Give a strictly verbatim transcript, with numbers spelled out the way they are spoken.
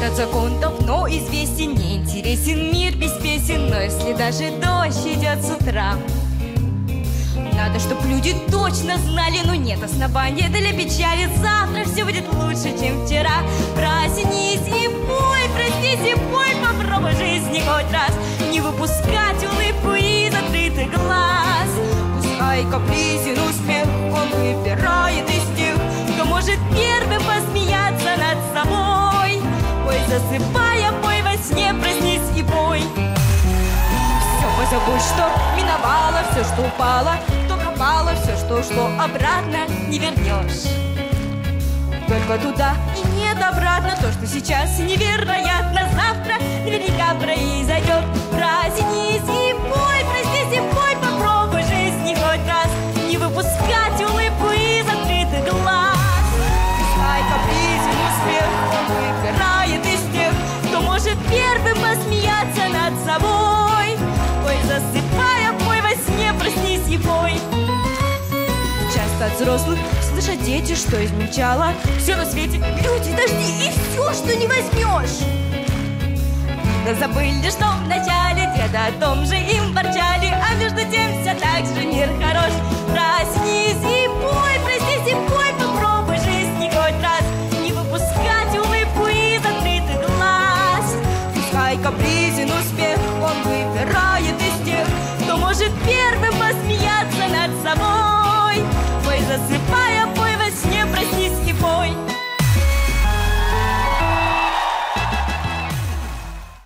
Этот закон давно известен, не интересен мир без песен. Но если даже дождь идет с утра, надо, чтоб люди точно знали, но нет основания для печали. Завтра все будет лучше, чем вчера. Проснись и пой, проснись и пой, попробуй жизни хоть раз не выпускать улыбку из открытых глаз. Пускай капризен успех, он выбирает из тех, кто может первым посмеяться над собой. Пой, засыпая, пой во сне, проснись и пой. Все позабудь, что миновало, все, что упало, то пропало, все, что ушло обратно, не вернешь. Только туда и нет обратно. То, что сейчас невероятно, завтра наверняка произойдет. Проснись и пой, проснись и пой, попробуй жизни хоть раз не выпускать улыбку из открытых глаз. Пускай капризен успех, он выбирает из тех, кто может первым посмеяться над собой. Пой, засыпая, пой во сне, проснись и пой. Часто от взрослых слышат дети, что измельчало все на свете, люди, дожди и все, что не возьмешь. Да забыли, что в начале деда о том же им ворчали, а между тем